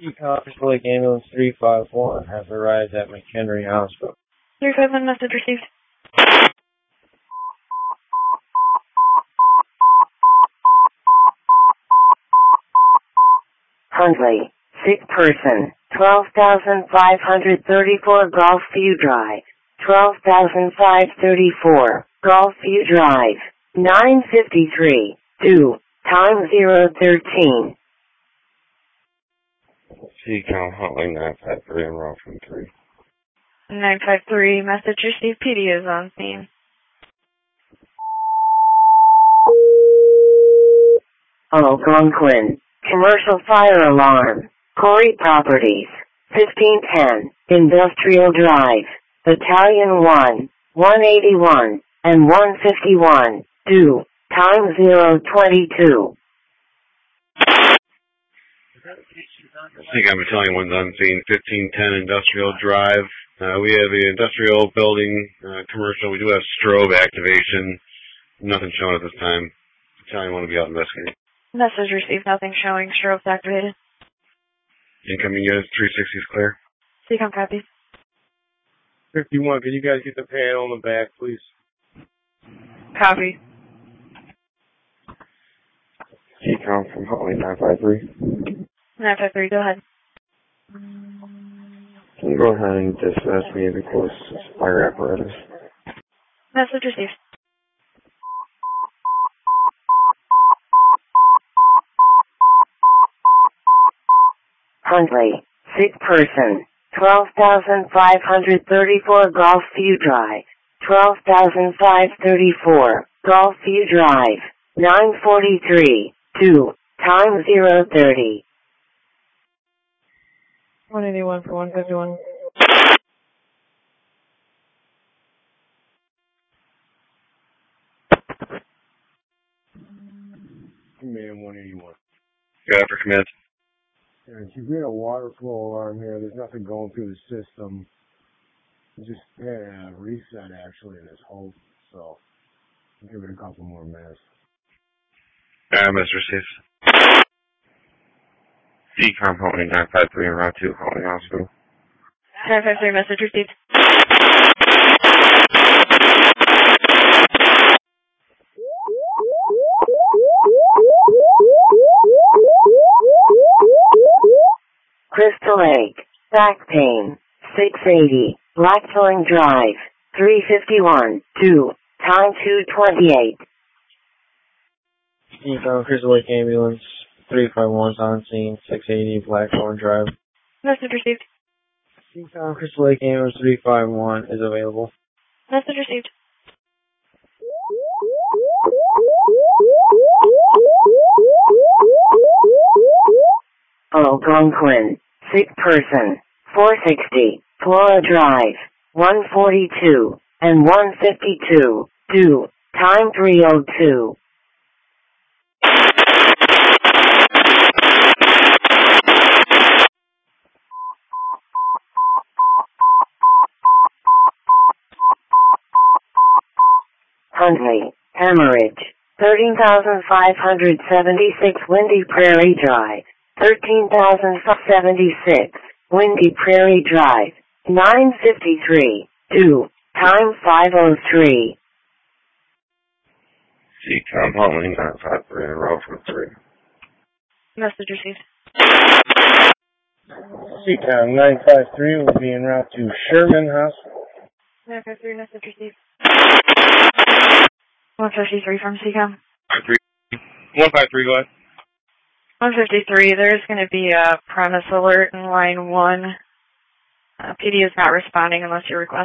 Crystal Lake Ambulance 351 has arrived at McHenry Hospital. 351 message received. Huntley, sick person, 12,534 Gulfview Drive, 12,534 Gulfview Drive, 953, 2, time 013. CCOM Huntley 953 en route from 3. 953 message received. PD is on scene. Algonquin, commercial fire alarm, Corey Properties, 1510, Industrial Drive, Battalion 1, 181, and 151, due, time 022. CCOM Battalion 1's on scene, 1510 Industrial Drive. We have the industrial building, commercial. We do have strobe activation. Nothing showing at this time. Battalion 1 will be out investigating. Message received. Nothing showing. Strobes activated. Incoming units, 360 is clear. CCOM copy. 51, can you guys get the panel in the back, please? Copy. CCOM from Huntley 953. 953, go ahead. Can you go ahead and dispatch me the closest fire apparatus? Message received. Huntley, sick person, 12,534 Gulfview Drive, 12,534 Gulfview Drive, 943, 2, time 030. 181 for 151. Command 181. Go after command. You've got a water flow alarm here. There's nothing going through the system. We just had a reset actually in this whole, so I'll give it a couple more minutes. Message received. CCOM Huntley 953 en route to Huntley Hospital. 953 message received. Crystal Lake, back pain, 680, Blackthorn Drive, 351, 2, time 228. CCOM Crystal Lake Ambulance 351's on scene, 680 Blackthorn Drive. Message received. CCOM Crystal Lake Ambulance 351 is available. Message received. Algonquin, sick person, 460, Flora Drive, 142, and 152, due, time 302. Huntley, hemorrhage, 13,576 Windy Prairie Drive, 13,076 Windy Prairie Drive, 953, due, time 503. CCOM Huntley 953 en route from 3. Message received. CCOM 953 will be en route to Sherman Hospital. 953 message received. 153 from CCOM. 153, go ahead. 153, there's going to be a premise alert in line 1. PD is not responding unless you request.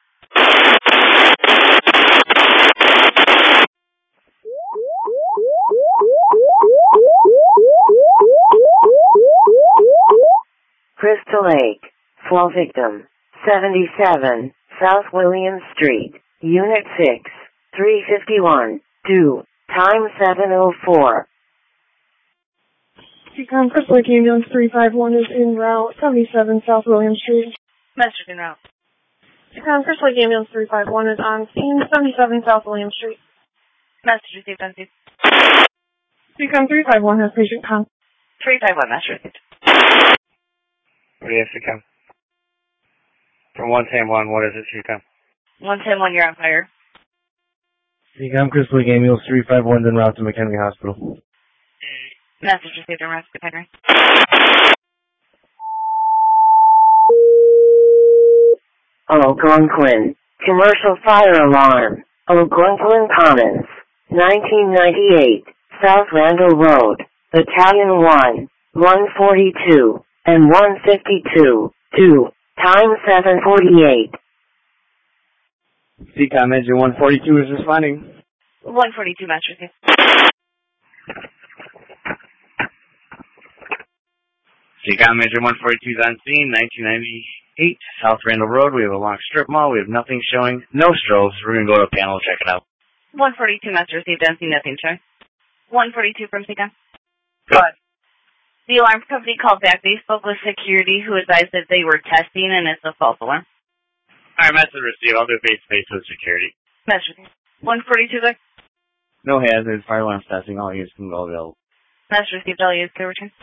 Crystal Lake, fall victim, 77, South William Street, Unit 6, 351, due, time 704. CCOM Crystal Lake Ambulance 351 is en route, 77 South William Street. Message en route. CCOM Crystal Lake Ambulance 351 is on scene, 77 South William Street. Message received, NC. CCOM 351 has patient con. 351, message received. What do you have, CCOM? From 110-1, what is it, CCOM? 110-1, you're on fire. CCOM, Crystal Lake Ambulance 351's en route to McHenry Hospital. Message received en route to McHenry. Algonquin. Commercial fire alarm. Algonquin Commons. 1998. South Randall Road. Battalion 1. 142. And 152. 2. Time 7:48. CCOM engine 142 is responding. 142, message received. CCOM engine 142 is on scene, 1998, South Randall Road. We have a long strip mall. We have nothing showing. No strobes. We're going to go to panel, check it out. 142, message received. Don't see nothing showing. 142 from CCOM. Good. The alarm company called back. They spoke with security who advised that they were testing and it's a false alarm. All right, message received. I'll do face-to-face with security. Message received. 142 there. No hazards. Fire alarm testing. All units can go available. Message received. All units clear return.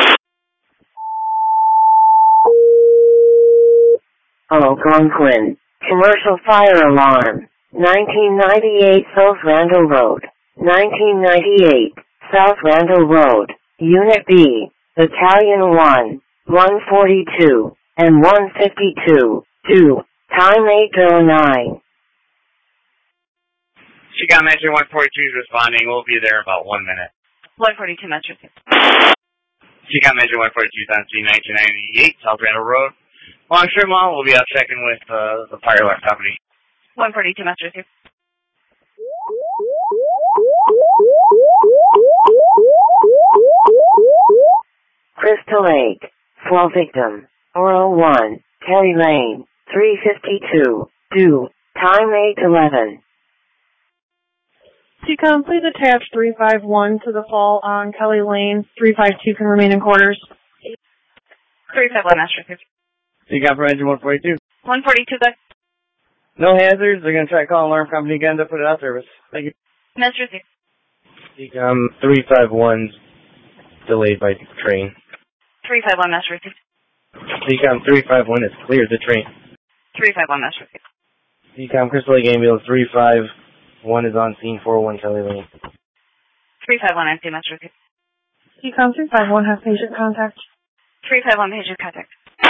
Algonquin. Commercial fire alarm. 1998 South Randall Road. 1998 South Randall Road. Unit B. Battalion 1. 142. And 152. 2. Time 8:09. CCOM engine 142 is responding. We'll be there in about 1 minute. 142, message received. CCOM engine 142 is on scene, 1998 South Randall Road. Long strip mall. We'll be out checking with the fire alarm company. 142, message received. Crystal Lake. Flow victim. 401. Kelly Lane. 352. Due. Time 8:11. CCOM, please attach 351 to the fall on Kelly Lane. 352 can remain in quarters. 351, message received. CCOM for engine 142. 142 there. No hazards. They're going to try to call alarm company again to put it out of service. Thank you. Message received. CCOM 351's delayed by train. 351, message received. CCOM 351 has cleared the train. 351, message received. CCOM Crystal Lake Ambulance 351 is on scene, 401 Kelly Lane. 351, empty, message received. CCOM 351 has patient contact. 351, patient contact.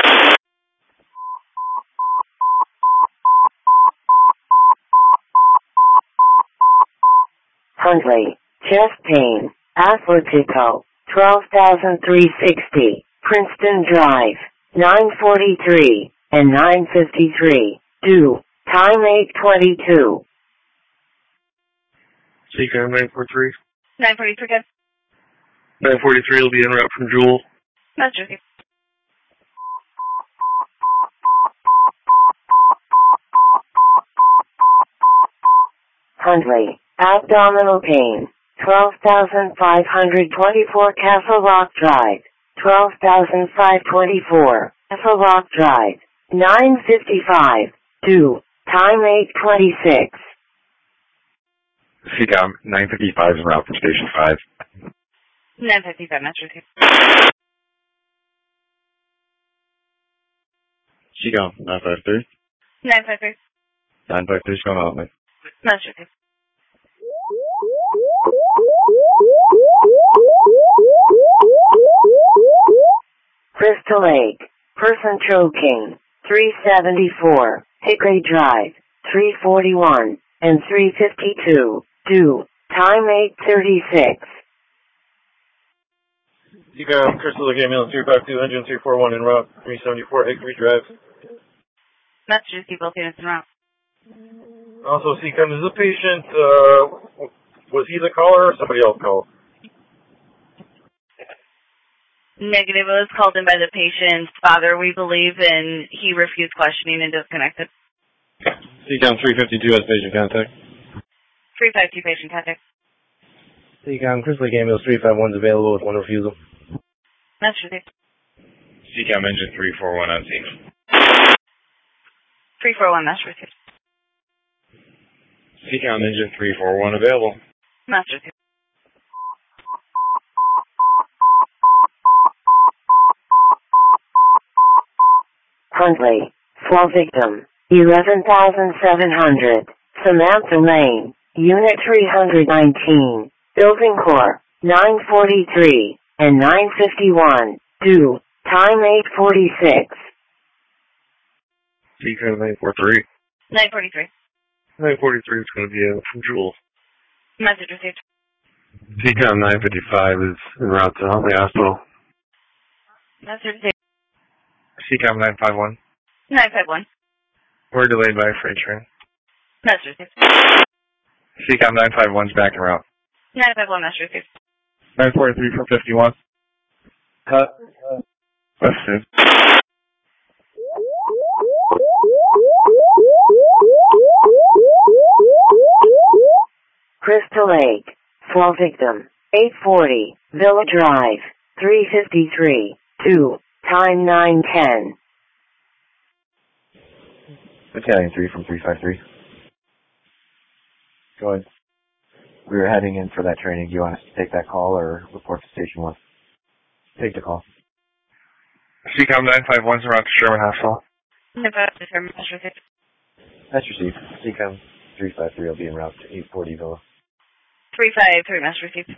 Huntley. Chest pain. Athletico. 12,360. Princeton Drive. 9:43 and 9:53. Due. Time 8:22. CCOM 943. 943, good. 943 will be en route from Jewel. Message received. Huntley. Abdominal pain. 12,524 Castle Rock Drive. 12,524 Castle Rock Drive. 9:55. Due. Time 8:26. CCOM 955 is en route from Station 5. 955, message received. CCOM 953. 953, 953 is coming out, man. message received. Crystal Lake. Person choking. 374. Hickory Drive. 341 and 352. Due. Time 8:36. CCOM Crystal Lake Ambulance 352, engine 341 en route, 374 Hickory Drive. Message received, both units en route. Also, CCOM, is the patient, was he the caller or somebody else called? Negative. It was called in by the patient's father, we believe, and he refused questioning and disconnected. CCOM 352 has patient contact. 352, patient contact. CCOM Crystal Lake Ambulance 351 is available with one refusal. Message received. CCOM engine 341 on scene. 341, message received. CCOM engine 341 available. Message received. Huntley. Fall victim. 11,700. Samantha Lane. Unit 319. Building core. 943 and 951. Due. Time 8:46. Seacom 943. 943. 943 is going to be from Jewel. Message received. Seacom 955 is en route to Huntley Hospital. Message received. Seacom 951. 951. We're delayed by a freight train. Message received. Seacom 951 is back en route. 951. Message received. 943 from 51. Cut. That's it. Crystal Lake. Fall victim. 840. Villa Drive. 353. 2. Time 9:10. Battalion 3 from 353. Go ahead. We were heading in for that training. Do you want us to take that call or report to Station 1? Take the call. Seacom 951 is around to Sherman Hospital. Message received. That's received. Seacom 353 will be en route to 840 Villa. 353. Message received.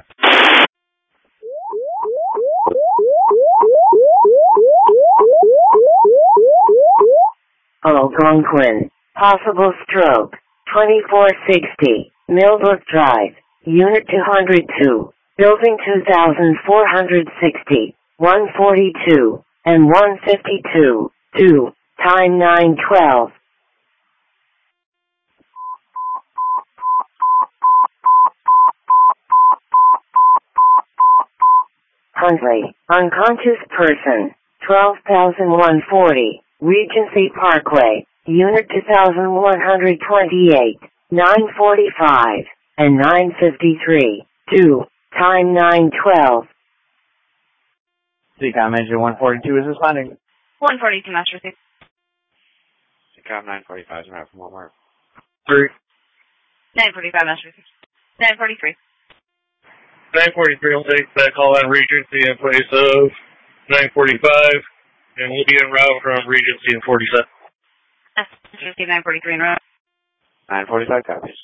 Algonquin. Possible stroke. 2460. Millbrook Drive. Unit 202. Building 2460. 142 and 152. 2. Time 9:12. Huntley. Unconscious person. 12,140. Regency Parkway. Unit 2128. 945 and 953. 2. Time 9:12. Seacom engine 142 is responding. 142. Message received. Seacom 945 is en route from Walmart. 3. 945. Message received. 943. 943 will take that call on Regency in place of 945, and we'll be en route from Regency in 47. Message received. 943 in route. 945 copies.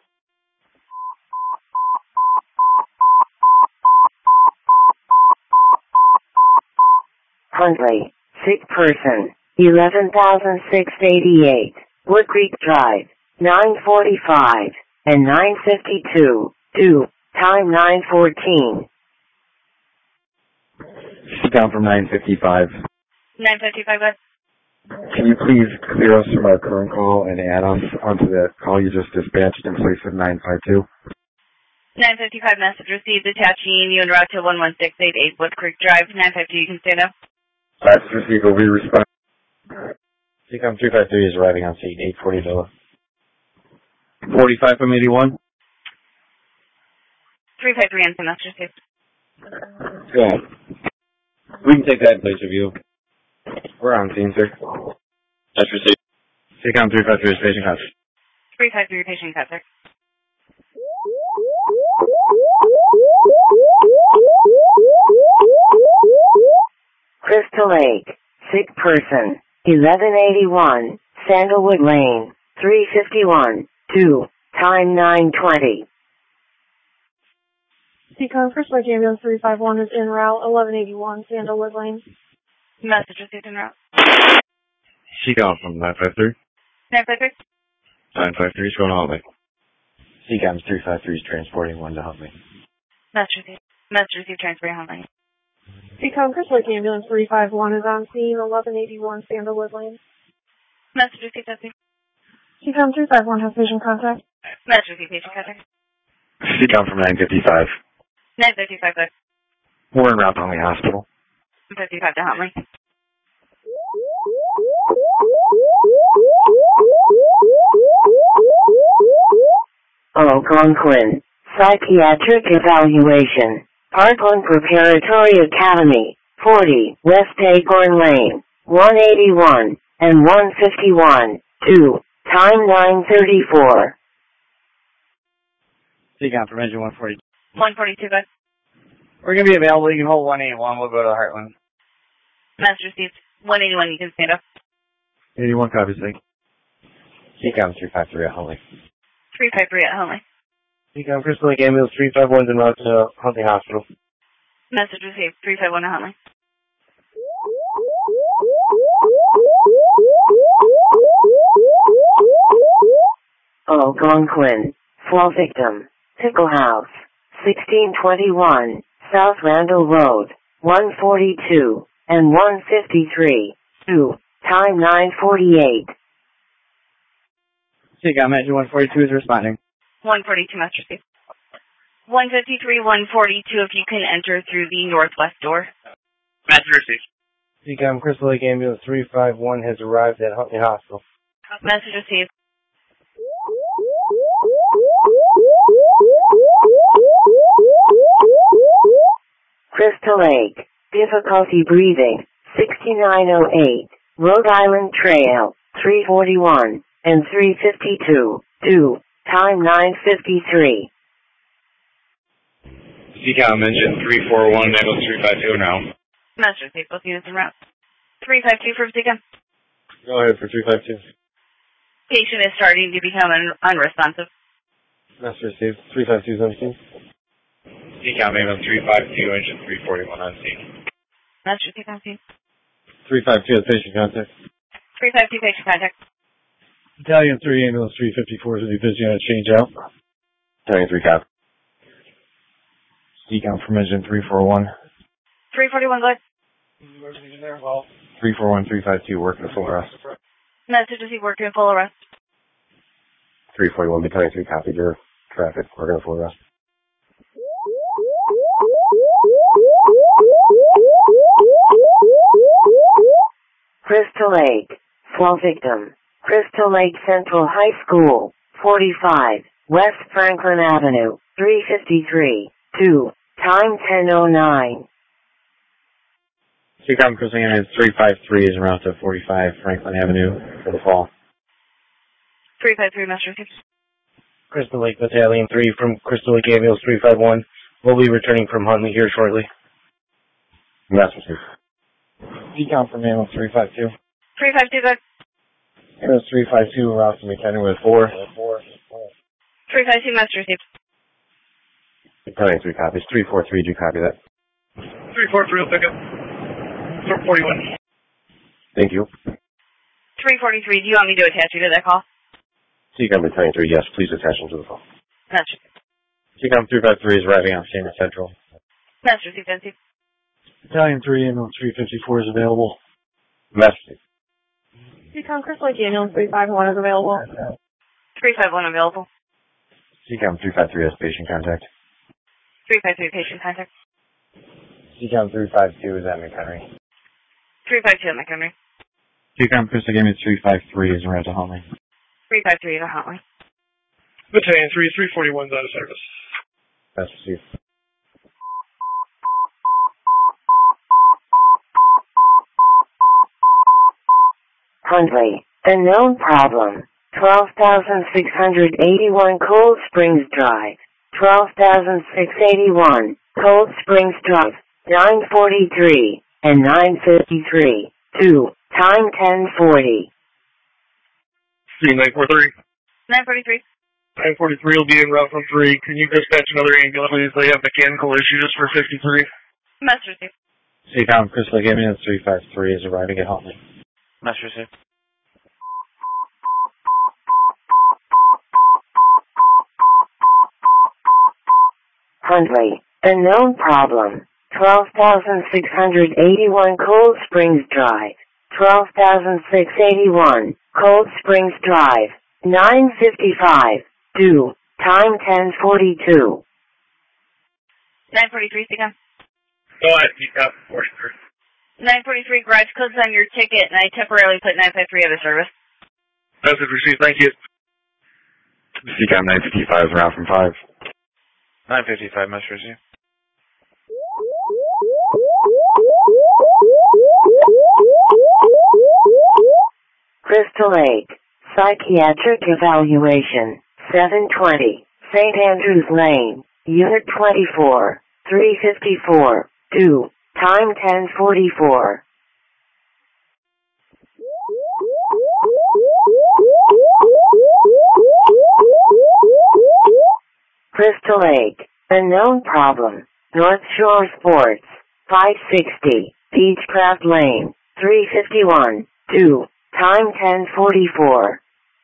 Huntley. Sick person. 11,688. Wood Creek Drive. 945 and 952. 2. Time 9:14. Seacom from 955. 955. Good. Can you please clear us from our current call and add us onto the call you just dispatched in place of 952? 955. Message received. Attaching you en route to 11688 Wood Creek Drive. 952. You can stand up. That's received. Will be responding. Seacom 353 is arriving on scene 840 Villa. 45 from 81. 353 and message received. Go ahead. We can take that in place of you. We're on scene, sir. That's received. Seacom 353 is patient contact. 353 patient contact. Crystal Lake. Sick person. 1181. Sandalwood Lane. 351. 2. Time 9:20. Seacom Crystal Lake Ambulance 351 is en route 1181 Sandalwood Lane. Message received en route. Seacom from 953. 953. 953 is going to Huntley. Seacom 353 is transporting one to Huntley. Message received. Message received. Transferring Huntley. Seacom Crystal Lake Ambulance 351 is on scene 1181 Sandalwood Lane. Message received. Testing. Seacom 351 has patient contact. Message received. Patient contact. Seacom from 955. 955. Good. We're en route to Huntley Hospital. 55 to Huntley. Algonquin. Psychiatric evaluation. Parkland Preparatory Academy. 40 West Acorn Lane. 181 and 151. 2. Time 9:34. Seacom from engine 140. 142. Good. We're going to be available. You can hold 181. We'll go to Heartland. Message received. 181. You can stand up. 81 copies, thank you. CCOM 353 at Huntley. 353 at Huntley. CCOM Crystal Lake Ambulance 351 en route to Huntley Hospital. Message received. 351 at Huntley. Algonquin. Fall victim. Pickle House. 1621. South Randall Road. 142 and 153. 2. Time 9:48. CCOM Engine 142 is responding. 142 message received. 153, 142 if you can enter through the northwest door. Message received. CCOM Crystal Lake Ambulance 351 has arrived at Huntley Hospital. Message received. Crystal Lake. Difficulty breathing. 6908. Rhode Island Trail. 341 and 352. 2. Time 9:53. CCOM Engine 341, Ambulance 352 now. Message received. Both units en route. 352 for CCOM. Go ahead for 352. Patient is starting to become unresponsive. Message received. 352 is on scene. CCOM Ambulance 352, Engine 341 on scene. Message received on scene. 352 has patient contact. 352 patient contact. Battalion 3, Ambulance 354 is going to be busy on a change out. Battalion 3 cop. CCOM from Engine 341. 341, go ahead. 341, 352, working full arrest. Message received, working full arrest. 341, Battalion 3 copy your traffic, working full arrest. Crystal Lake. Fall victim. Crystal Lake Central High School. 45. West Franklin Avenue. 353. 2. Time 10:09. CCOM Crystal Lake Ambulance 353 is around to 45 Franklin Avenue for the fall. 353, message received. Crystal Lake Battalion 3 from Crystal Lake Ambulance 351 will be returning from Huntley here shortly. Message received. CCOM from Ambulance 352. 352, go ahead. Ambulance 352 around to McHenry with 4. 352, message received. Battalion 3 copies. 343, do you copy that? 343 will pick up. 41. Thank you. 343, do you want me to attach you to that call? CCOM Battalion 3, yes, please attach them to the phone. Message received. CCOM 353 is arriving on scene at Central. Message received, Nancy. Battalion 3, Ambulance 354 is available. Message. CCOM Crystal Lake Ambulance 351 is available. 351 available. CCOM 353 has patient contact. 353 patient contact. CCOM 352 is at McHenry. 352 at McHenry. CCOM Crystal Lake Ambulance 353 is around to Huntley. 353 at Huntley. Battalion 3, 341 is out of service. That's received. Huntley. A known problem. 12,681 Cold Springs Drive. 12,681 Cold Springs Drive. 9:43 and 9:53. 2. Time 10:40. Scene 943. 943. 943 will be en route from 3. Can you dispatch another ambulance, please? They have mechanical issues for 53. Message received. CCOM Crystal Lake Ambulance 353 is arriving at Huntley. Message received. Huntley. A known problem. 12,681 Cold Springs Drive. 12,681 Cold Springs Drive. 9:55. 2. Time 10:42. 943, CCOM. Go ahead, CCOM 43. 943 garage codes on your ticket, and I temporarily put 953 out of service. Message received, thank you. CCOM 955 is around from 5. 955, message received. Crystal Lake. Psychiatric evaluation. 720. St. Andrews Lane. Unit 24. 354. 2. Time 10:44. Crystal Lake, unknown problem, North Shore Sports, 560, Beechcraft Lane, 351, 2, time 10:44.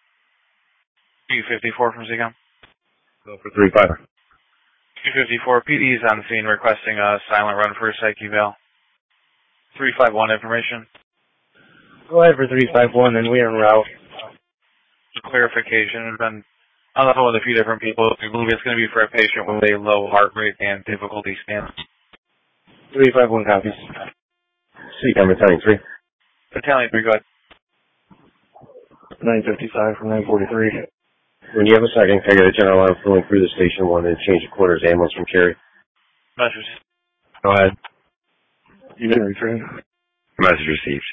254 from Seacom. Go for 3-5. 254, PD is on the scene requesting a silent run for a psych eval. 351 information. Go ahead for 351 and we're en route. Clarification, I've been on the phone with a few different people. We believe it's going to be for a patient with a low heart rate and difficulty stance. 351 copies. Seacom Battalion 3. Battalion 3, go ahead. 955 from 943. When you have a second, can I get a general line flowing through the station one and change the quarters ambulance from Cary? Message. Go ahead. Unit return. Message received.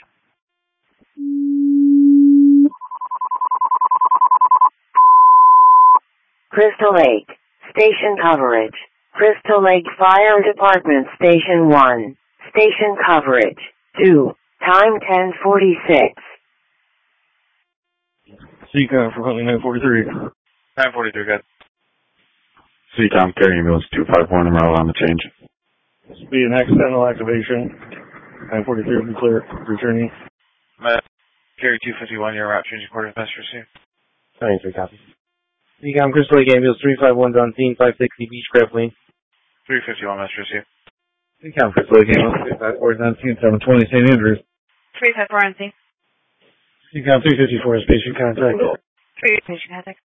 Crystal Lake, station coverage. Crystal Lake Fire Department Station 1, station coverage. 2, time 10:46. Seacom for Huntley 943. 943, good. Seacom, Cary ambulance 251 en route on the change. Speed and accidental activation. 943 will be clear. Returning. Cary 251, your route changing quarters, message received. 93 copies. Seacom, Crystal Lake ambulance 351's on scene, 560 Beechcraft Lane. 351, message received. Seacom, Crystal Lake ambulance 354's on scene, 720 St. Andrews. 354 on scene. Seacom 354 is patient contact. 3 patient contact.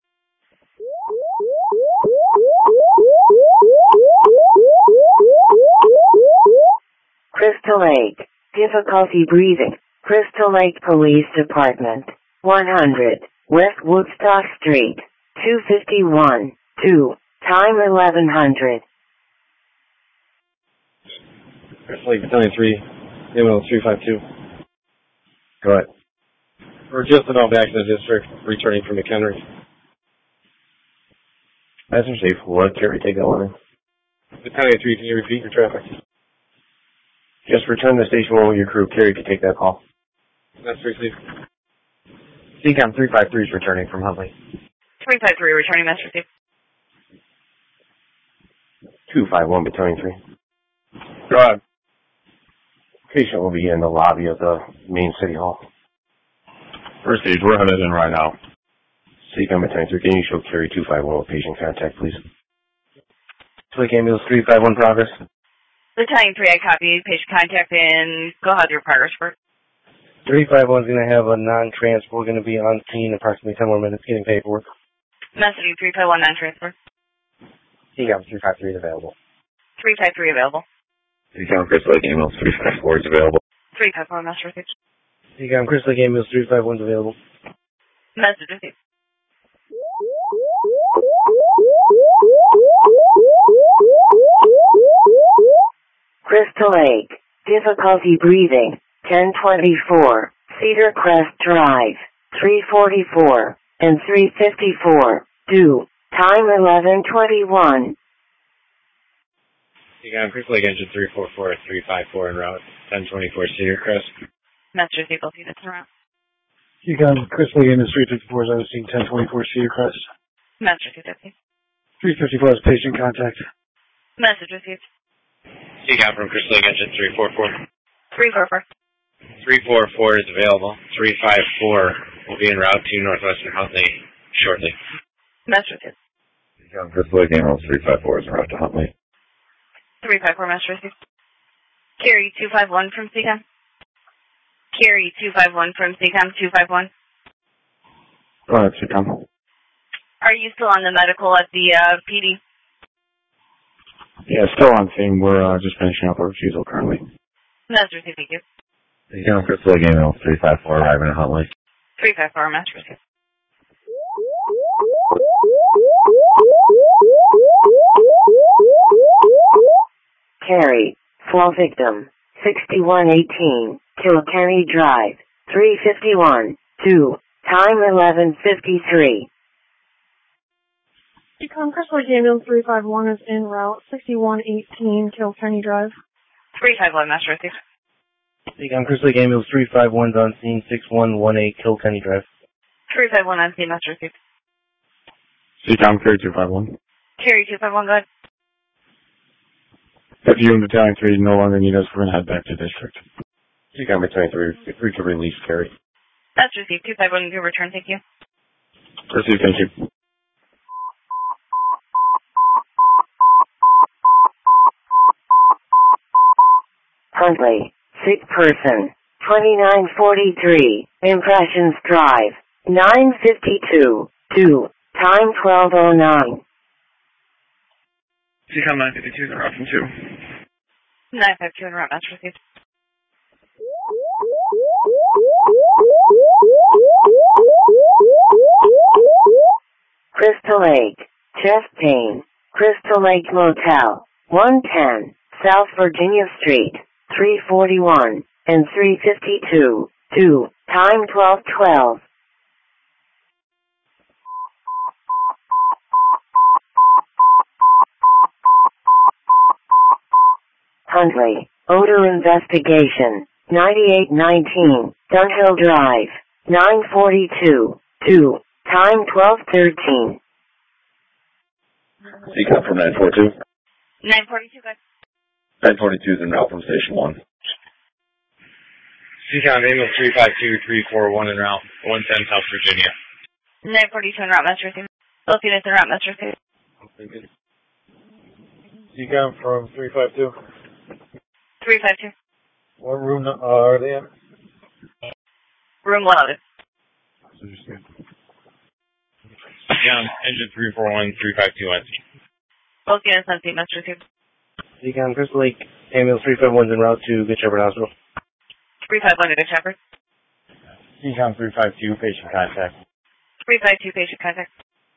Crystal Lake, difficulty breathing. Crystal Lake Police Department, 100, West Woodstock Street, 251, 2, time 1100. Crystal Lake Battalion 3, ambulance 352. Go ahead. We're just about back to the district, returning from McHenry. Message received. What? Cary, take that one in. Battalion 3, can you repeat your traffic? Just return to station one with your crew. Cary can take that call. That's received. Seacom 353 is returning from Huntley. 353 returning message received. 251 Battalion 3. Go ahead. Patient will be in the lobby of the main city hall. First stage, we're headed in right now. Seacom Battalion 3, can you show Cary 251 with patient contact, please? Lake ambulance 351 progress. Battalion 3, I copy. Patient contact and go ahead with your progress report. 351 is going to have a non-transport, going to be on scene approximately 10 more minutes getting paperwork. Messaging 351 non-transport. Seacom 353 is available. 353 available. Seacom Crystal Lake ambulance 354 is available. 354 message received. Seacom Crystal Lake ambulance 351 is available. Message received. Crystal Lake, difficulty breathing, 1024, Cedar Crest Drive, 344, and 354, due, time 11:21. Seacom Crystal Lake engine 344, 354 en route, 1024 Cedar Crest. Message received, both units en route. Seacom Crystal Lake ambulance 354 is on scene, 1024 Cedar Crest. Message received. 354 is patient contact. Message received. Seacom from Crystal Lake engine 344. 344. 344 is available. 354 will be en route to Northwestern Huntley shortly. Message received. Seacom Crystal Lake ambulance 354 is en route to Huntley. 354 message received. Cary 251 from Seacom. Cary 251 from Seacom 251. Go ahead, Seacom. Are you still on the medical at the PD? Yeah, still on scene. We're just finishing up our refusal currently. Message received, thank you. Seacom Crystal Lake ambulance 354 arriving at Huntley. 354 message received. Cary, fall victim, 6118, Kilkenny Drive, 351, 2, time 11:53. Seacom Crystal Lake ambulance 351 is en route, 6118 Kilkenny Drive. 351 message received. Seacom Crystal Lake ambulance 351 is on scene, 6118 Kilkenny Drive. 351 on scene message received. Seacom Cary 251. Carry 251, go ahead. If you and Battalion 3 no longer need us, we're going to head back to district. Seacom Battalion 3, free to release carry. That's received. 251, good return, thank you. Received, thank you. Huntley, sick person, 2943, Impressions Drive, 952, 2, time 1209. Seacom 952 is option 2. 952 en route, that's received. Crystal Lake, chest pain, Crystal Lake Motel, 110, South Virginia Street, 341, and 352, 2, time 1212. Huntley, odor investigation, 9819, Dunhill Drive, 942, 2, time 1213. Seacom from 942. 942, go ahead. 942 is en route from Station 1. Seacom ambulance 352-341 en route, 110 South Virginia. 942 en route, that's received. Both units en route, that's received. Seacom from 352. 352. What room are they in? Room loaded. Seacom engine 341, 352 NC. Both units on scene, that's received. Seacom Crystal Lake, ambulance 351 en route to Good Shepherd Hospital. 351 to Good Shepherd. Seacom 352, patient contact. 352, patient contact.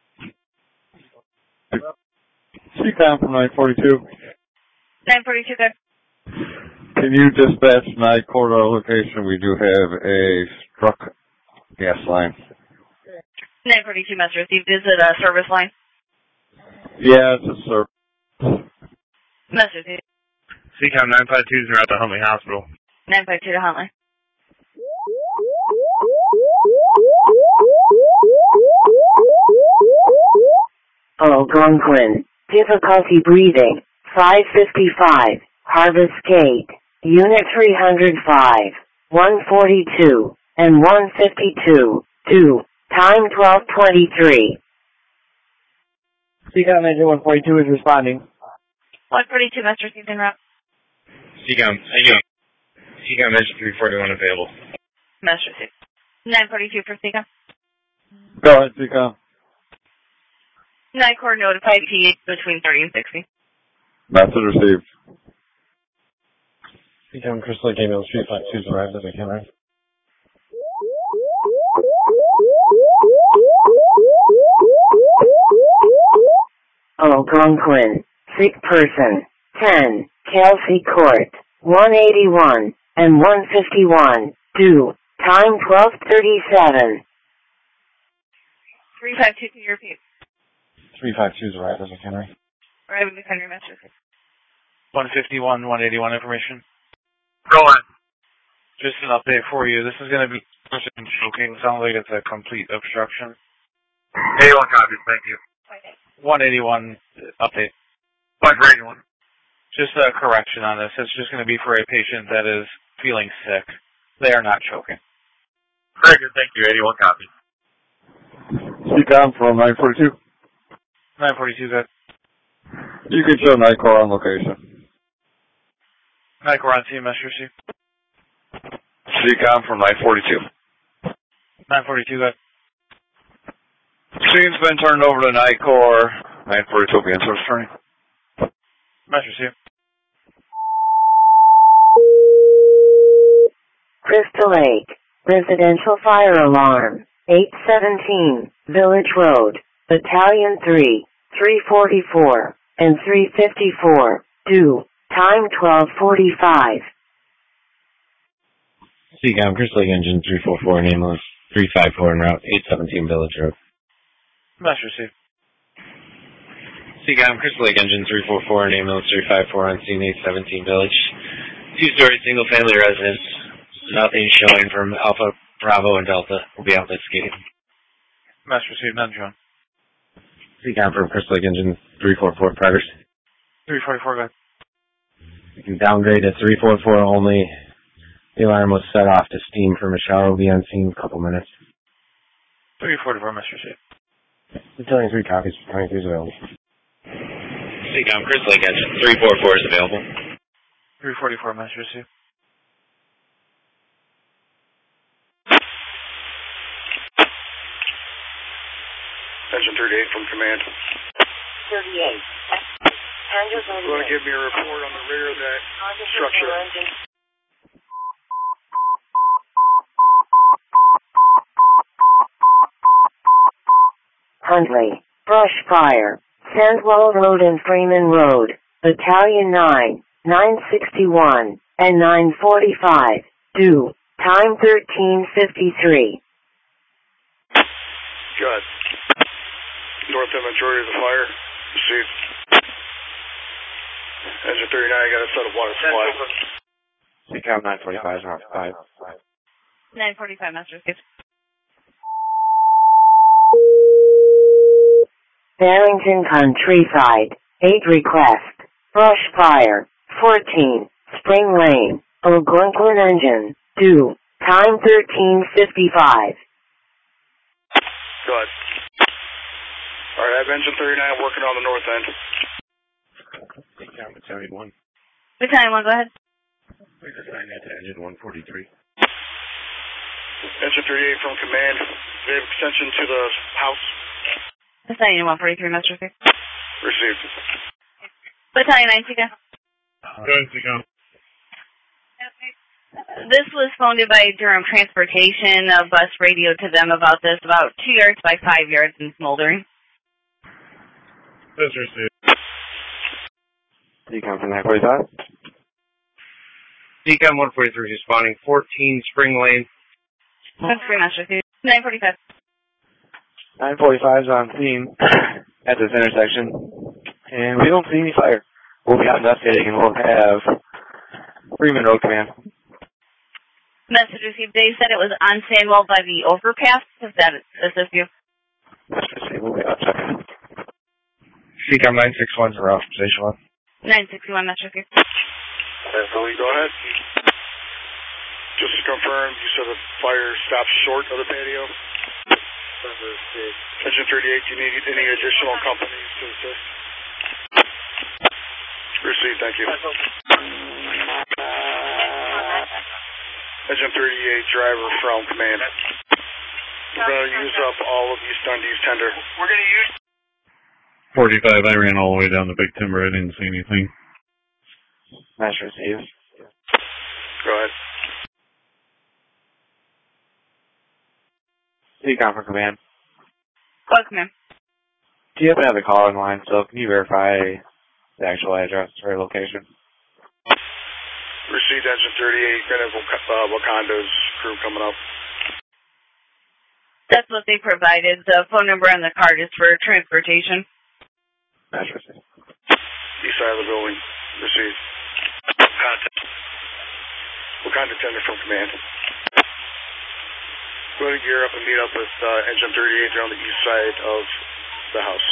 Seacom from 942. 942, good. Can you dispatch NICOR to our location? We do have a struck gas line. 942 must received. Is it a service line? Yeah, it's a service. Must received. Seacom 952 is at the Huntley Hospital. 952 to Huntley. Algonquin, difficulty breathing, 555, Harvest Gate, Unit 305, 142, and 152, 2, time 1223. Seacom engine 142 is responding. 142 must received en route. Seacom engine 341 available. Must received. 942 for Seacom. Go ahead, Seacom. NICOR notified PH between 30 and 60. Message received. Seacom Crystal Lake ambulance 352 arrived as I can, right? Algonquin, sick person, 10, Kelsey Court, 181, and 151, 2, time 1237. 352 to your repeat. 352 arrived as I can, right? Arriving to country message. 151, 181 information. Go on. Just an update for you. This is going to be choking. Sounds like it's a complete obstruction. A1 copy, thank you. 181 update. 181. Just a correction on this. It's just going to be for a patient that is feeling sick. They are not choking. Very good, thank you. 81 copy. Seacom from 942. 942, good. You can show NICOR on location. NICOR on scene, message received. Seacom from 942. 942, good. Scene's been turned over to NICOR. 942 will be in service training. Message received. Crystal Lake, residential fire alarm, 817, Village Road, Battalion 3, 344, and 354, 2, time 1245. Seacom Crystal Lake engine 344 and ambulance 354 en route 817 Village Road. Message received. Seacom Crystal Lake engine 344 and ambulance 354 on scene 817 Village. Two-story single-family residence. Nothing showing from Alpha, Bravo, and Delta. Will be investigated. Message received, none shown. Seacom from Crystal Lake engine 344 private. 344, go ahead. You can downgrade to 344 only. The alarm was set off to steam for Michelle. Will be on scene in a couple minutes. 344, Mr. C. We're telling 3 copies. 23 is available. CCOM, Chris Lake engine 344 is available. 344, Mr. C. Engine 38 from command. 38. You want to give me a report on the rear of that structure? Huntley, brush fire, Sandwell Road and Freeman Road, Battalion 9, 961, and 945, due, time 13:53. Good. North end majority of the fire. Received. Engine 39 got a set of water supply. CCOM 945 is off 5. 945, Master Chief. Barrington Countryside, 8 request, brush fire, 14, Spring Lane, Algonquin engine, due, time 13:55. Good. Alright, I have engine 39 working on the north end. CCOM Battalion 1. Battalion 1, go ahead. We're assigned that to engine 143. Engine 38 from command. They have extension to the house. Battalion 143, Master Chief. Received. Battalion 9, Chica. Go ahead, CCOM. This was phoned in by Durham Transportation. A bus radioed to them about this, about 2 yards by 5 yards and smoldering. That's received. CCOM from 945. CCOM 143 responding 14 Spring Lane. That's free, Master Chief. 945. 945 is on scene at this intersection, and we don't see any fire. We'll be out investigating, and we'll have Freeman Road Command. Message received. They said it was on Sandwell by the overpass. Is that assist you? We'll be out checking. CCOM 961 is around from Station 1. 961, Master Chief. Billy, go ahead. Just to confirm, you said the fire stopped short of the patio? Engine 38, do you need any additional companies to assist? Received, thank you. Engine 38, driver from command. We're going to use up all of East Dundee's tender. We're going to use 45, I ran all the way down the big timber. I didn't see anything. Nice receive. Go ahead. CCOM for command. Welcome, ma'am. Do you happen to have the call in line, so can you verify the actual address or location? Received engine 38, going to have Wakanda's crew coming up. That's what they provided. The phone number on the card is for transportation. Nice receive. East side of the building. Received. Wakanda tender from command. Go ahead and gear up and meet up with engine 38 there on the east side of the house.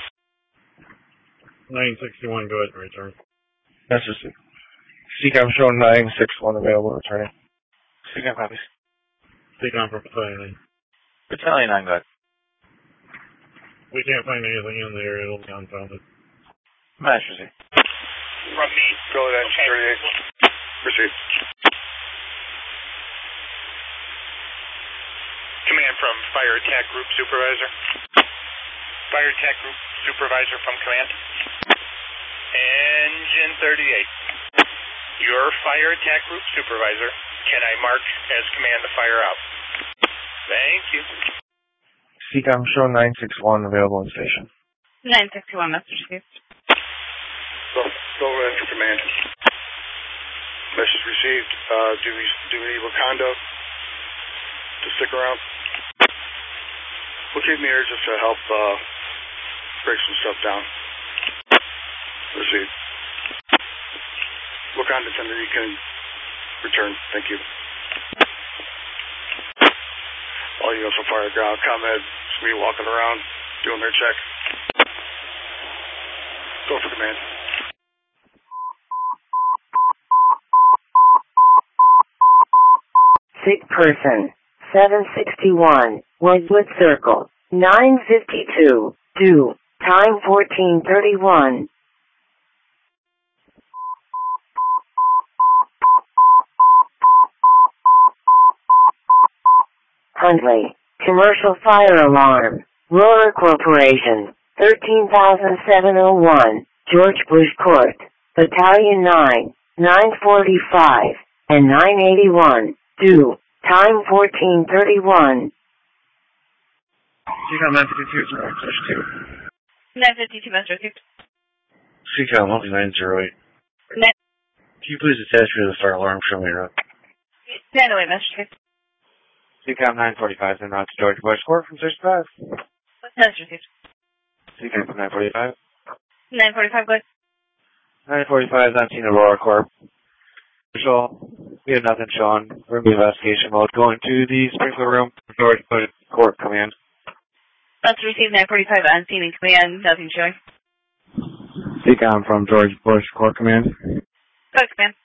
961, go ahead and return. That's just it. CCOM showing 961 available, returning. CCOM copies. CCOM from Battalion 9. Battalion 9, go ahead. We can't find anything in the area. It'll be unfounded. Master C. From me. Go ahead, engine 38. Proceed. Command from Fire Attack Group Supervisor. Fire Attack Group Supervisor from command. Engine 38. Your Fire Attack Group Supervisor. Can I mark as command the fire out? Thank you. CCOM showing 961 available in station. 961, Message received. Go ahead for command. Message received. Do we need Wakanda to stick around? We'll keep me here just to help break some stuff down. Received. Wakanda tender, you can return. Thank you. All units on fire ground, ComEd, it's me walking around, doing their check. Go for command. Sick person. 761. Woodwood Circle. 952. Due. Time 14:31. Huntley. Commercial fire alarm. Roller Corporation. 13,701. George Bush Court. Battalion 9. 945. And 981. Due. Time 14:31. CCOM 952, 952, Master Chief. CCOM 1908. Can you please attach me to the fire alarm? Show me your route. 908, Master Chief. CCOM 945, en route to George Bush Court from 65. Master Chief. CCOM 945. 945, go ahead. 945 is on scene of Aurora Corp. So, we have nothing showing. We're in the investigation mode. Going to the sprinkler room. George Bush Court command. Let's receive 945 on scene and command. Nothing showing. CCOM from George Bush Court Command. Go ahead, command.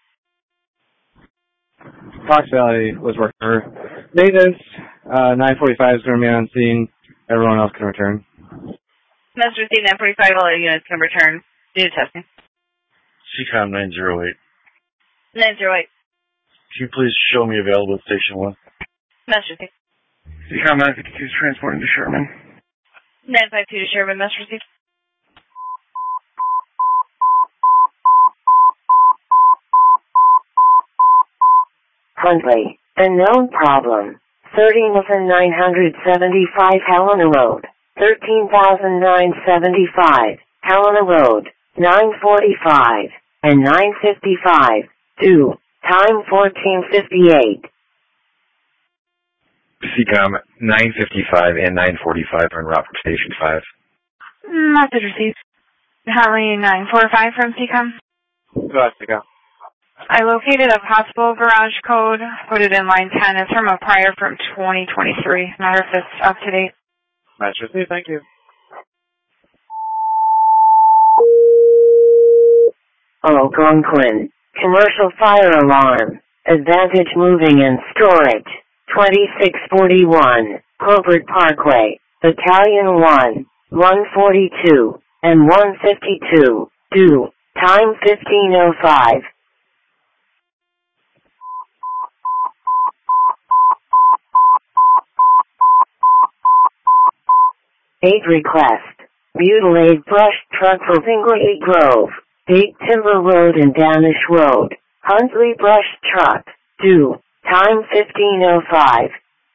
Fox Valley was working for maintenance. 945 is going to be on scene. Everyone else can return. Let's receive 945. All units can return. Due to testing. CCOM 908. 908. Can you please show me available at Station 1? Master Chief. CCOM 952 is transporting to Sherman. 952 to Sherman, Master Chief. Huntley. Unknown problem. 13,975 Helena Road. 13,975 Helena Road. 945 and 955. Due. Time 14:58. CCOM 955 and 945 are en route from Station 5. Message received. Huntley 945 from CCOM. Go ahead, CCOM. I located a possible garage code, put it in line 10. It's from a prior from 2023. Not sure if it's up to date. Master Chief, thank you. Algonquin. Commercial fire alarm. Advantage moving and storage. 2641. Colbert Parkway. Battalion 1. 142. And 152. Due. Time 15:05. Aid request. Mutilate brush truck for Pingley Grove. Big Timber Road and Danish Road. Huntley brush truck. Due. Time 15:05.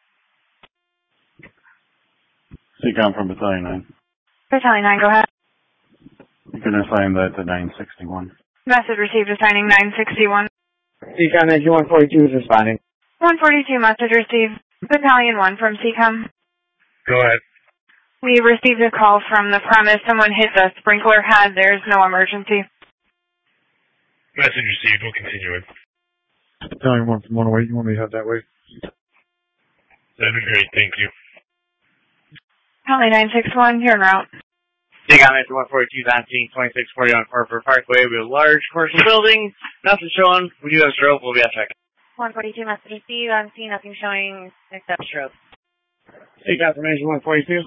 CCOM from Battalion 9. Battalion 9, go ahead. You can assign that to 961. Message received assigning 961. CCOM 142 is responding. 142, message received. Battalion 1 from CCOM. Go ahead. We received a call from the premise. Someone hit the sprinkler head. There's no emergency. Message received. We'll continue it. Battalion 1 from 108. You want me to head that way? That'd be great. Thank you. Huntley 961, you're en route. CCOM 142 is on scene 2640 on Corporate Parkway. We have a large commercial building. Nothing showing. We do have strobe. We'll be at check. 142, message received on scene. Nothing showing except strobe. CCOM from 142.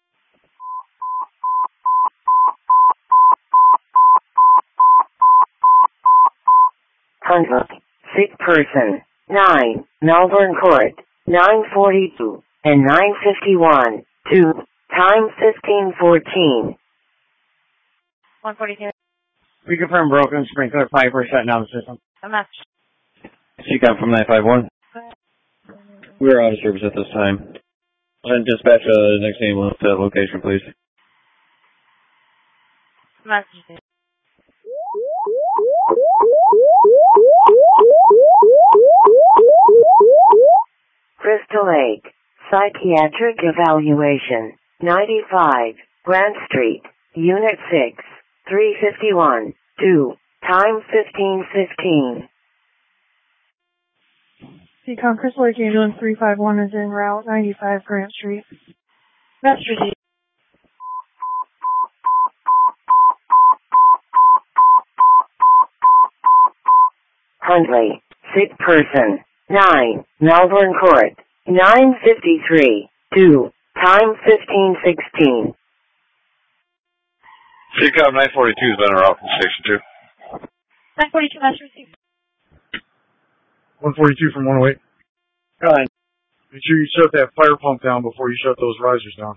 Huntley. Sick person. 9. Melbourne Court. 942 and 951. Due. Time 15:14. 142. We confirm broken sprinkler pipe. We're shutting down the system. A message. CCOM from 951. We are out of service at this time. And dispatch next ambulance to that location, please. Message. Crystal Lake. Psychiatric evaluation. 95. Grant Street. Unit 6. 351. Due. Time 15:15. CCOM Crystal Lake Ambulance 351 is en route 95 Grant Street. Message received. Huntley, sick person. 9, Melbourne Court. 9:53. 2, time 15:16. CCOM 942 has been around from Station 2. 942, Master received. 142 from 108. Go ahead. Make sure you shut that fire pump down before you shut those risers down.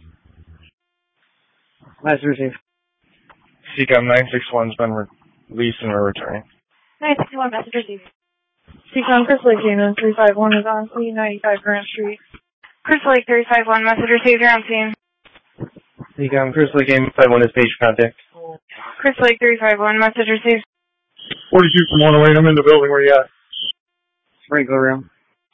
Master received. CCOM 961's been released and we're returning. 961, message received. CCOM Chris Lake Union 351 is on scene, 95 Grant Street. Chris Lake 351, message received, you're on scene. CCOM Chris Lake Game 51 is page contact. Chris Lake 351, message received. 42 from 108, I'm in the building, where you at? Sprinkler room.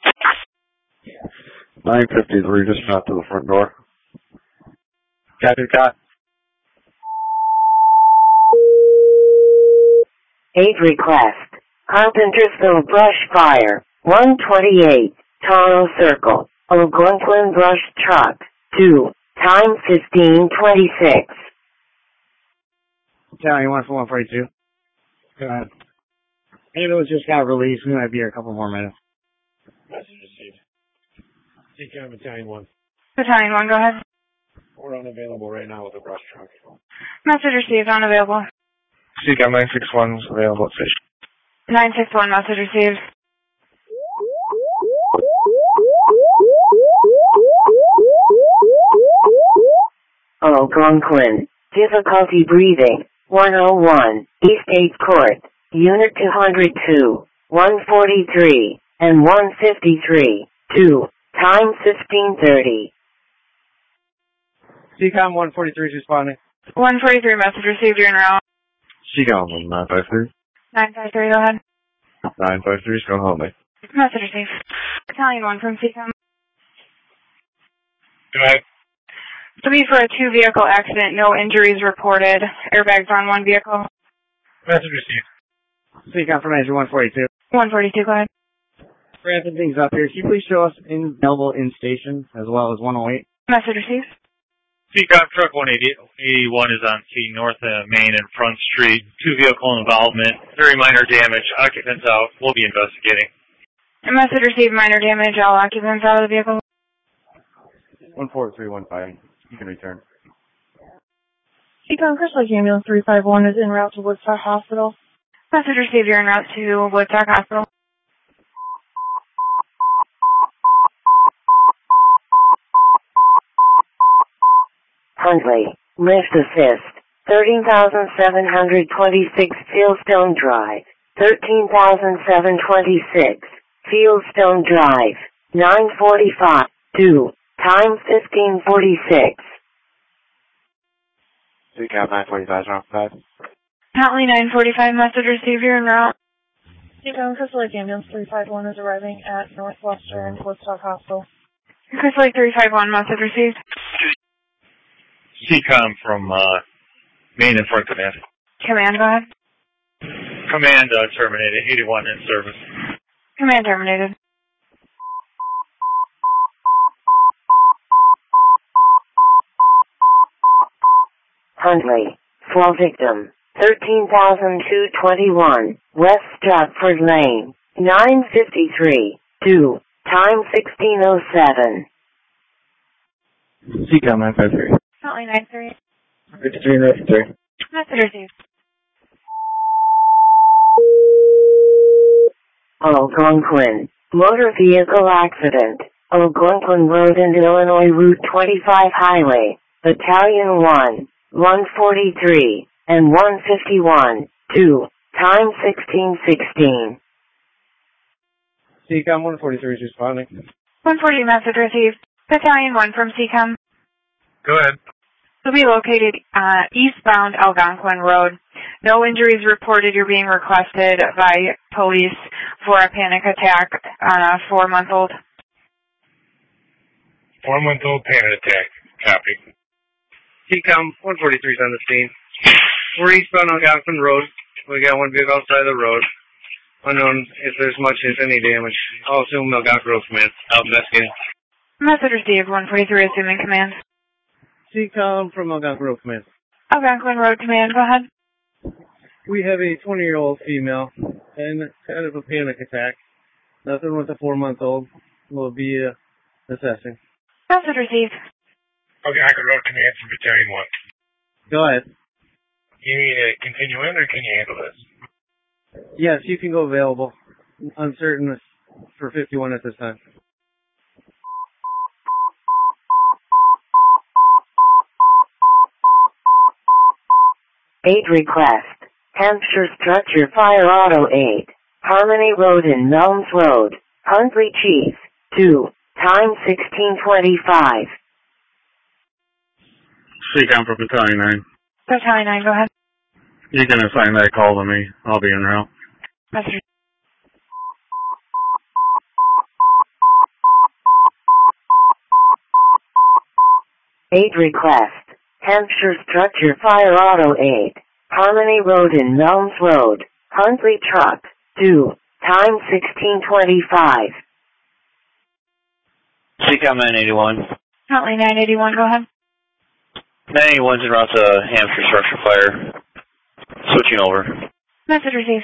953, just not to the front door. Copy, cop. 8 request. Carpentersville brush fire. 128. Toro Circle. Algonquin brush truck. 2. Time 15:26. Battalion 1 from 142. Go ahead. Ambulance just got released. We might be here a couple more minutes. Message received. CCOM Battalion 1. Battalion 1, go ahead. We're unavailable right now with a brush truck. Message received, unavailable. CCOM 961's available at Station. 961, message received. Algonquin. Difficulty breathing. 101. East 8th Court. Unit 202. 143. And 153. 2. Time 15:30. CCOM 143 is responding. 143, message received, you're en route. CCOM 953. 953, go ahead. 953 is going home, mate. Message received. Battalion 1 from CCOM. Go ahead. To be for a 2-vehicle accident, no injuries reported. Airbags on 1 vehicle. Message received. CCOM from Major 142. 142, go ahead. Ramping things up here. Can you please show us available in station as well as 108? Message received. CCOM truck 181 is on scene north of Main and Front Street. 2-vehicle involvement. Very minor damage. Occupants out. We'll be investigating. Message received, minor damage. All occupants out of the vehicle. 14315. You can return. CCOM Chris Lake Ambulance 351 is en route to Woodstock Hospital. Message received, you're en route to Woodstock Hospital. Huntley. Lift assist. 13,726 Fieldstone Drive. 13,726 Fieldstone Drive. 9:45. 2. Time 15:46. CCOM 945 is around 5. Huntley 945, message received, you're en route. CCOM Chris Lake Ambulance 351 is arriving at Northwestern Woodstock Hospital. Chris Lake 351, message received. CCOM from Main and Front Command. Command, go ahead. Command terminated. 81 in service. Command terminated. Huntley. Fall victim. 13,221 West Stratford Lane. 9:53. 2. Time 16:07. CCOM 953. Huntley 93. 53 and 53. Message received. Algonquin. Motor vehicle accident. Algonquin Road and Illinois Route 25 Highway. Battalion 1. 143. And 151. 2. Time 16:16. CCOM 143 is responding. 140, message received. Battalion 1 from CCOM. Go ahead. To be located eastbound Algonquin Road. No injuries reported. You're being requested by police for a panic attack on a 4-month-old. 4-month-old panic attack. Copy. CCOM 143 is on the scene. We're eastbound Algonquin Road. We got one vehicle outside the road. Unknown if there's much as any damage. I'll assume Algonquin Road Command. I'll investigate. Message received, 143, assuming command. CCOM from Algonquin Road Command. Algonquin Road Command, go ahead. We have a 20-year-old female and kind of a panic attack. Nothing with a 4-month-old. We'll be assessing. Message received. Algonquin Road Command from Battalion 1. Go ahead. You need to continue in, or can you handle this? Yes, you can go available. Uncertain for 51 at this time. Aid request. Hampshire Structure Fire Auto Aid. Harmony Road and Melms Road. Huntley Chief. 2. Time 16:25. Seacom for Battalion 9. Battalion 9, go ahead. You can assign that call to me. I'll be en route. Message. Aid request. Hampshire Structure Fire Auto Aid. Harmony Road and Melms Road. Huntley Truck. 2. Time 16:25. Seacom 981. Huntley 981, go ahead. 981's en route to Hampshire Structure Fire. Switching over. Message received.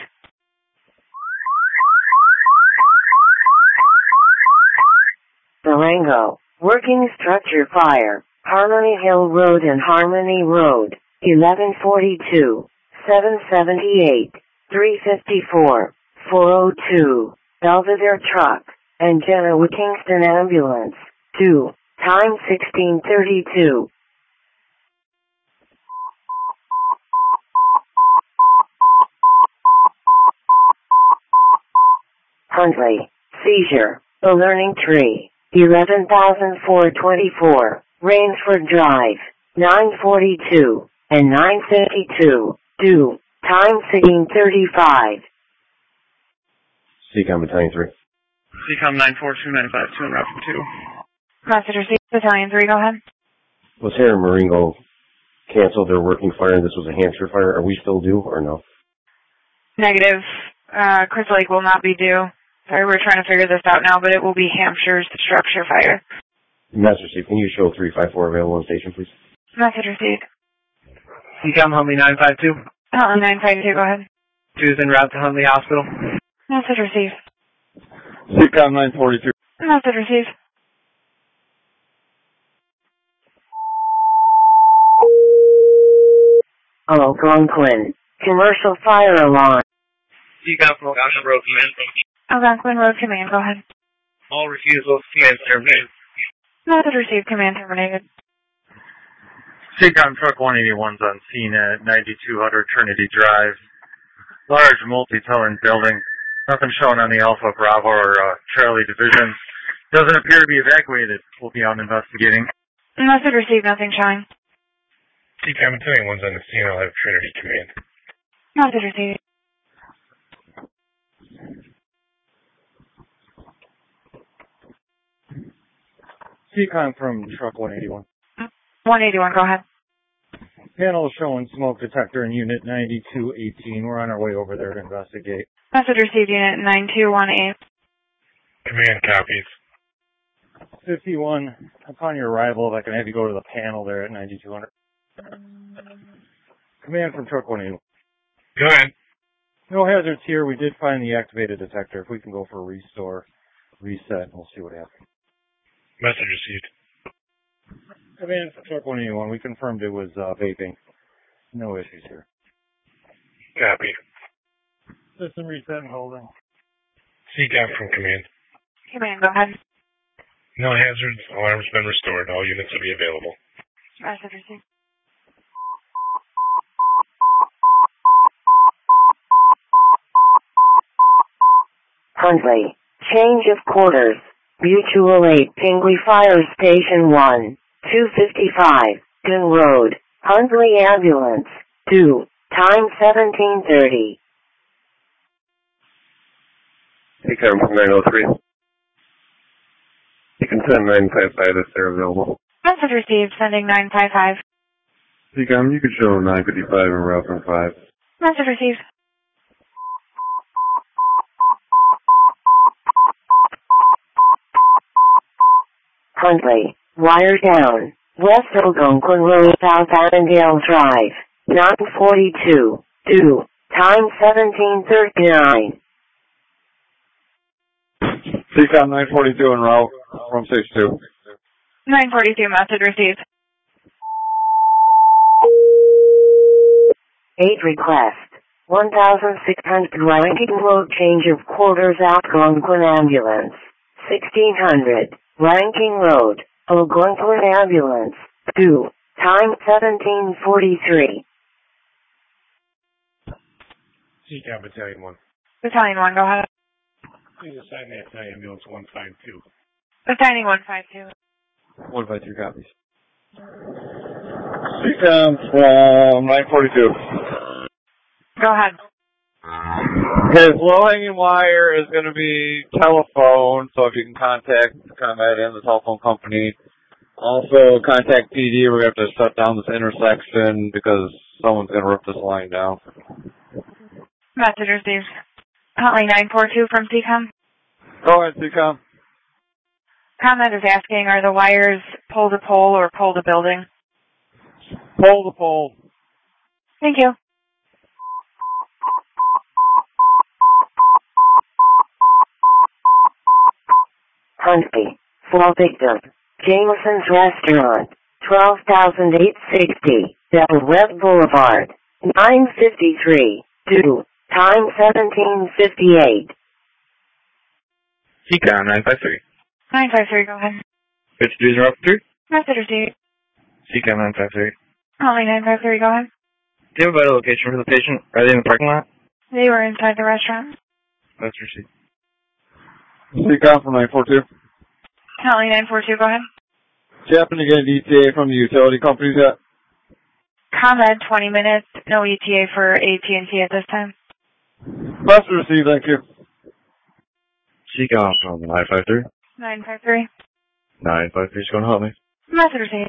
Durango. Working Structure Fire. Harmony Hill Road and Harmony Road. 1142. 778. 354. 402. Belvedere Truck. And Genoa Kingston Ambulance. 2. Time 16:32. Huntley. Seizure. The Learning Tree. 11,424. Rainsford Drive. 942. And 952. 2. Time 16:35. Seacom Battalion 3. Seacom 942-952 en route from 2. Message received. Battalion 3, go ahead. Was Harry Marengo canceled their working fire and this was a Hampshire fire? Are we still due or no? Negative. Crystal Lake will not be due. Sorry, we're trying to figure this out now, but it will be Hampshire's Structure Fire. Master Chief, can you show 354 available on station, please? Message received. Seacom Huntley 952. Huntley 952, go ahead. 2 is en route to Huntley Hospital. Message received. Seacom 942. Message received. Algonquin. Commercial fire alarm. Seacom from Algonquin Road Command. Algonquin Road Command, go ahead. All refusals, command terminated. Message received. Command terminated. Seacom Truck 181's on scene at 9200 Trinity Drive. Large multi-tone building. Nothing shown on the Alpha, Bravo, or Charlie division. Doesn't appear to be evacuated. We'll be out investigating. Message received. Nothing showing. Seacom Battalion 1's on the scene. I'll have Trinity Command. Message received. Seacom from Truck 181. 181, go ahead. Panel showing smoke detector in Unit 9218. We're on our way over there to investigate. Message received, Unit 9218. Command copies. 51, upon your arrival, if I can have you go to the panel there at 9200. Command from Truck 181. Go ahead. No hazards here. We did find the activated detector. If we can go for a restore, reset, and we'll see what happens. Message received. Command from Truck 181. We confirmed it was vaping. No issues here. Copy. System reset and holding. Seacom from Command. Command, go ahead. No hazards. Alarm's been restored. All units will be available. Message received. Huntley. Change of quarters. Mutual Aid Pingley Fire Station 1. 255. Gun Road. Huntley Ambulance. 2. Time 17:30. Seacom from 903. You can send 955 if they're available. Message received, sending 955. Seacom, you can show 955 en route from 5. Message received. Huntley. Wire down. West Algonquin Road, South Annandale Drive. 942. 2. Time 17:39. CCOM 942 en route from 62. 942, message received. 8 request. 1,600 Ranking Road change of quarters Algonquin ambulance. 1600 Ranking Road, Algonquin ambulance. 2. Time 17:43. CCOM Battalion 1. Battalion 1, go ahead. Please assign that to ambulance 152. Assigning 152. 152 copies. CCOM from 942. Go ahead. His low-hanging wire is going to be telephone, so if you can contact ComEd and the telephone company. Also, contact PD. We're going to have to shut down this intersection because someone's going to rip this line down. Message received. Hotline 942 from CCOM. Go ahead, CCOM. ComEd is asking, are the wires pole to pole or pole to building? Pole to pole. Thank you. Huntley, fall victim. Jameson's Restaurant, 12,860, Del Webb Boulevard, 953, 2, time 17:58. CCOM 953. 953, go ahead. 5203. Message received. CCOM 953. Hotline 953, go ahead. Do you have a vital location for the patient? Are they in the parking lot? They were inside the restaurant. That's received. CCOM from 942. Hotline 942, go ahead. Did you happen to get an ETA from the utility companies yet? ComEd, 20 minutes. No ETA for AT&T at this time. Must receive, thank you. CCOM from 953. 953. 953 is going to help me. Message received.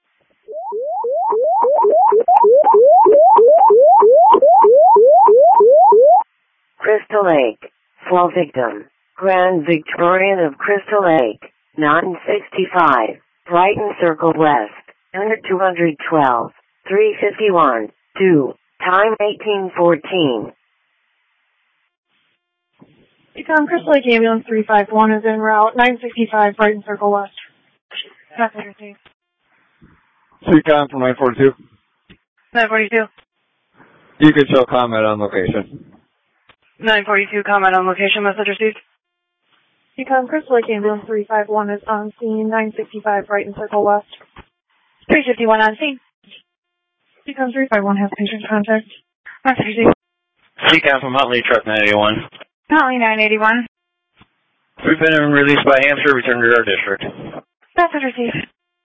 Crystal Lake, fall victim. Grand Victorian of Crystal Lake, 965, Brighton Circle West, Unit 212, 351, 2, time 18:14. CCOM Crystal Lake Ambulance 351 is en route, 965 Brighton Circle West. Message received. CCOM from 942. 942. You can show ComEd on location. 942, comment on location, message received. CCOM Crystal Lake Ambulance 351 is on scene, 965 Brighton Circle West. 351 on scene. CCOM 351 has patient contact. Message received. CCOM from Huntley, truck 981. Huntley 981. We've been released by Hampshire, returned to our district. Message received.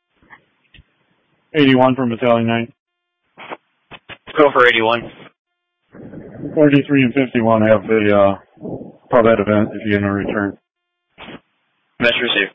81 from Battalion 9. Go for 81. 43 and 51 have the PubEd event if you're going to return. Message received.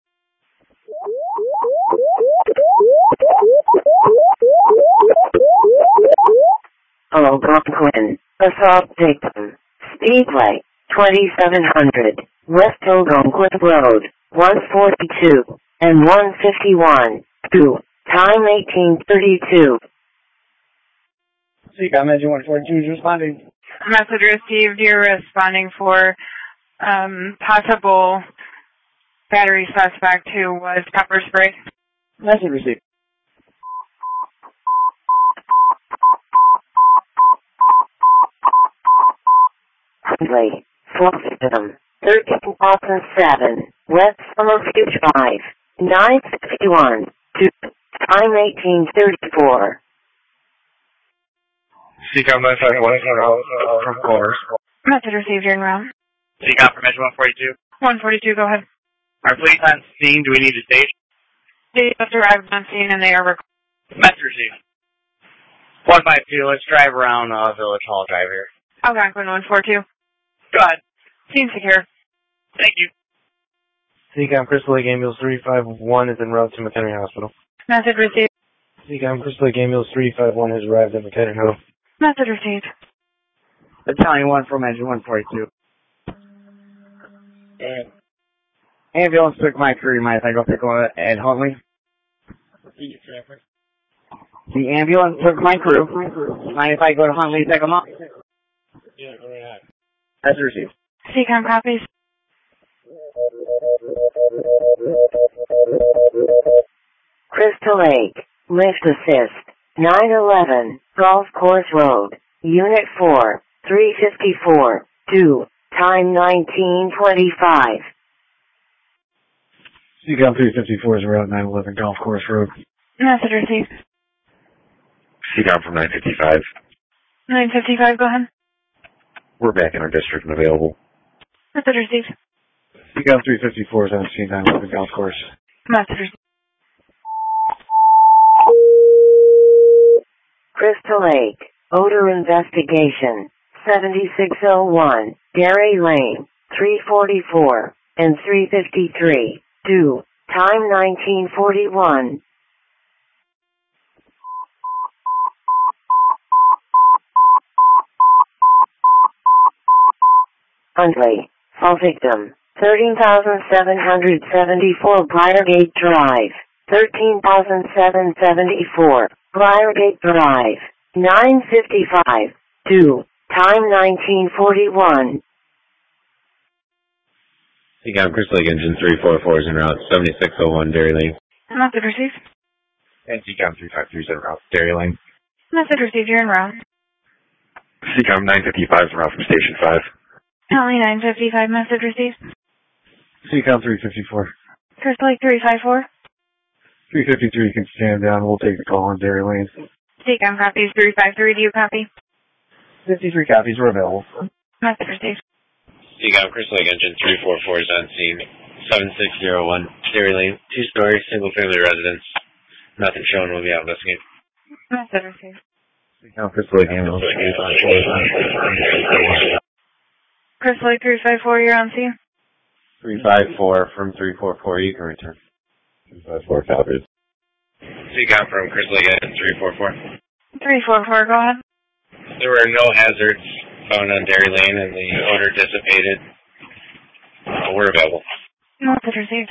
Algonquin, assault victim. Speedway, 2700, West Algonquin Road, 142, and 151, 2, time 18:32. CCOM Engine 142 is responding. Message received. You're responding for possible battery suspect who was pepper sprayed. Message received. Huntley, fall victim. 13,007, West Summerview Drive, 951, 2, time 18:34. CCOM 951 from quarters. Message received. You're en route. CCOM from Engine 142. 142, go ahead. Our police on scene, do we need to stage? They just arrived on scene and they are Message received. 152, let's drive around Village Hall Drive here. Algonquin 142. Go ahead. Scene secure. Thank you. CCOM Crystal Lake Ambulance 351 is en route to McHenry Hospital. Message received. CCOM Crystal Lake Ambulance 351 has arrived at McHenry Hospital. Message received. Battalion 1 from Engine 142. Ambulance took my crew. You mind if I go pick one at Huntley? The ambulance took my crew. Mind if I go to Huntley and pick them up? Yeah, go right ahead. Message received. CCOM copies. Crystal Lake, lift assist, 911, Golf Course Road, Unit 4, 354, 2, time 1925. CCOM 354 is Route 911 Golf Course Road. Message received. CCOM from 955. 955, go ahead. We're back in our district and available. Message received. CCOM 354 is on scene 911 Golf Course. Message received. Crystal Lake, odor investigation, 7601, Gary Lane, 344, and 353, 2, time 1941. Huntley, fall victim, 13,774 Briargate Drive, 13,774 Briargate Drive, 955, 2, time 1941. CCOM Crystal Lake Engine 344 is en route 7601 Dairy Lane. Message received. And CCOM 353 is en route Dairy Lane. Message received, you're en route. CCOM 955 is en route from Station 5. Tally 955, message received. CCOM 354. Crystal Lake 354. 353 can stand down. We'll take the call on Dairy Lane. CCOM copies 353, do you copy? 53 copies were available. Message received. CCOM Crystal Lake Engine 344 is on scene 7601 Dairy Lane, 2-story, single-family residence. Nothing shown. We'll be out investigating. Message received. CCOM Crystal Lake ambulance. Crystal Lake 354, you're on scene. 354 from 344, you can return. 354 copies. CCOM from Crystal Lake Engine 344. 344, go ahead. There were no hazards found on Dairy Lane and the odor dissipated. We're available. Message received.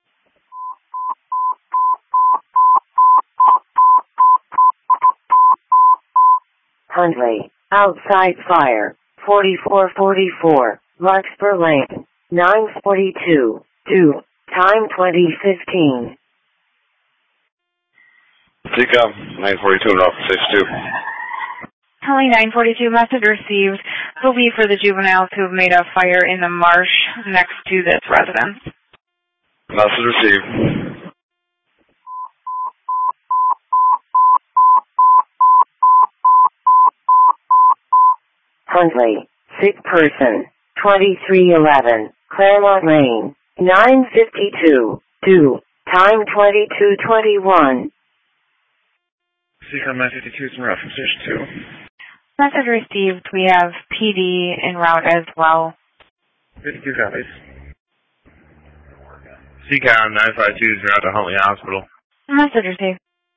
Huntley, outside fire, 4444, Larkspur Lane, 942, 2, time 2015. CCOM 942 and off 62. Tally 942, message received. Believe for the juveniles who have made a fire in the marsh next to this residence. Message received. Huntley, sick person, 2311, Claremont Lane, 952, 2, time 2221. CCOM 952 is en route from Station 2. Message received. We have PD en route as well. 52 copies. CCOM 952 is en route to Huntley Hospital. Message received.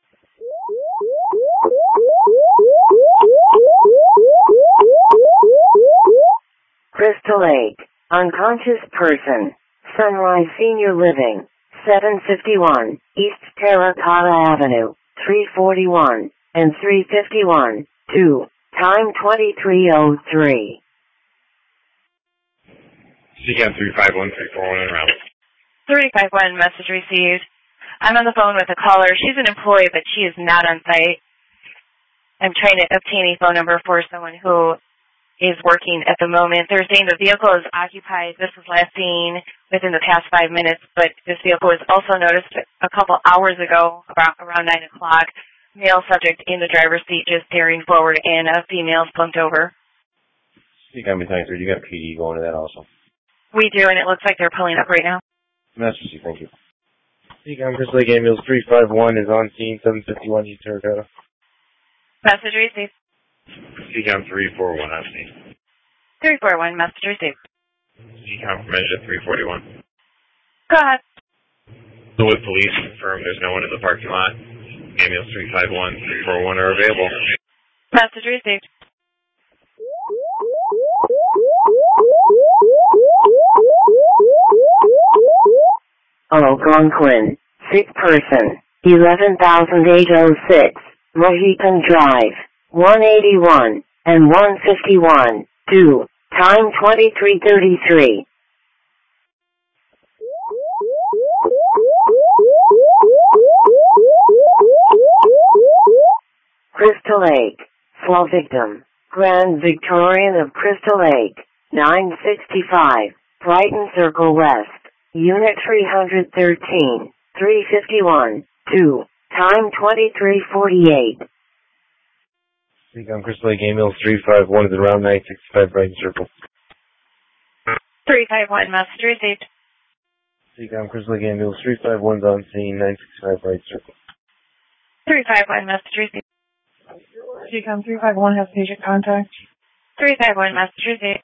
Crystal Lake, unconscious person, Sunrise Senior Living, 751, East Terracotta Avenue, 341, and 351, 2, time 2303. CCOM 351, 341 en route. 351, message received. I'm on the phone with a caller. She's an employee, but she is not on site. I'm trying to obtain a phone number for someone who is working at the moment. They're saying the vehicle is occupied. This was last seen within the past 5 minutes, but this vehicle was also noticed a couple hours ago, around 9 o'clock. Male subject in the driver's seat just staring forward, and a female slumped over. CCOM 953, you got PD going to that also. We do, and it looks like they're pulling up right now. Message, thank you. CCOM Crystal Lake Ambulance 351 is on scene 751 East Terracotta. Message received. CCOM 341 on scene. 341, message received. CCOM from Engine 341. Go ahead. With police confirmed there's no one in the parking lot. Ambulance 351, 341 are available. Message received. Algonquin, sick person, 11,806, Mohican Drive, 181 and 151, 2. Time 23:33. Crystal Lake. Slow victim. Grand Victorian of Crystal Lake. 965. Brighton Circle West. Unit 313. 351. 2. Time 23:48. Seacom Crystal Lake Ambulance 351 is around 965 Brighton Circle. 351, message received. Seacom Crystal Lake Ambulance 351 is on scene, 965 Brighton Circle. 351, message received. Seacom 351 has patient contact. 351, message received.